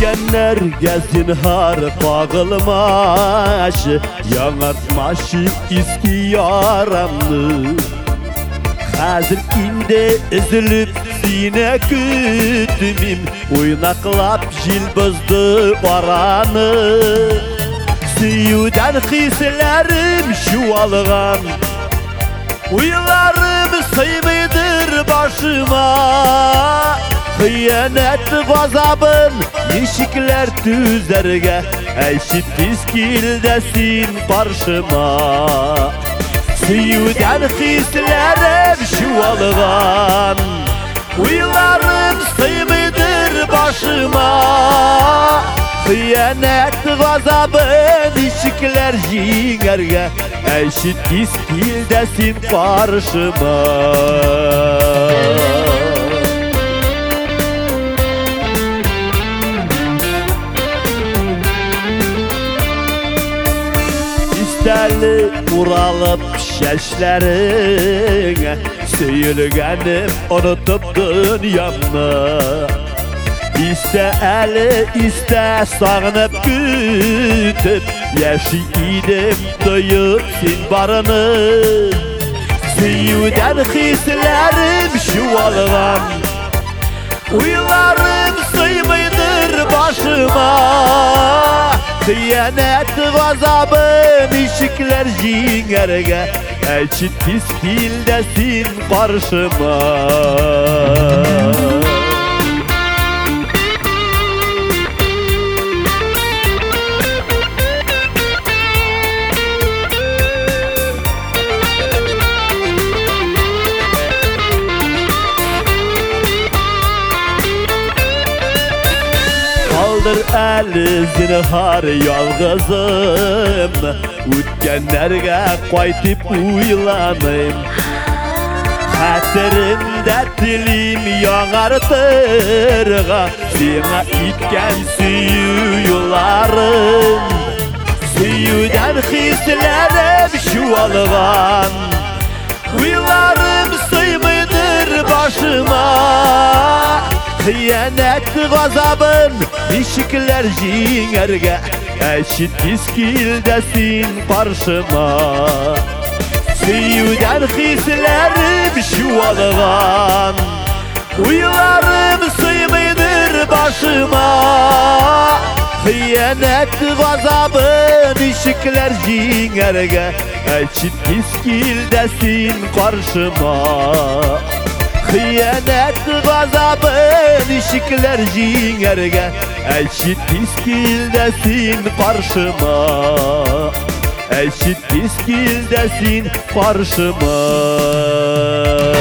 Ötkenlerge zinhar kağılmaşı, yanartmaşı eski yaramlı. Hazır inde üzülüp sine kütümüm, oynaklap jil bozdu baranı. Suyudan hislerim şuvalgan, uylarım sıymıdır başıma. Hıyanet gazabın nişikler tüzerge, eşit piskildesin karşıma. Suyudan hislerim şuvalgan, uylarım sıymıdır başıma. Hıyanet gazabın nişikler jingerge, eşit piskildesin karşıma. İsterli uralıp şeşlerine, söylegenim unutup dünyamda. İste eli iste sağınıp gütüp, yaşaydım duyup sin barını. Suyudan hislerim şuvalgan, uylarım sıymıdır başıma. Hıyanet gazabın işikler jingerge, eşit piskildesin karşıma. Kaldır eli zinhar yalgızım, ötkenlerge qaytıp uylanayım. Hatırımda dilim yanartırga, sana itken suyularım. Suyudan hislerim şuvalgan, uylarım sıymıdır başıma. Hıyanet gazabın nişikler jingerge, eşit piskildesin karşıma. Suyudan hislerim şuvalgan, uylarım sıymıdır başıma. Hıyanet gazabın nişikler jingerge, eşit piskildesin karşıma. Hıyanet gazabın işikler jingerge, eşit piskildesin karşıma. Eşit piskildesin karşıma.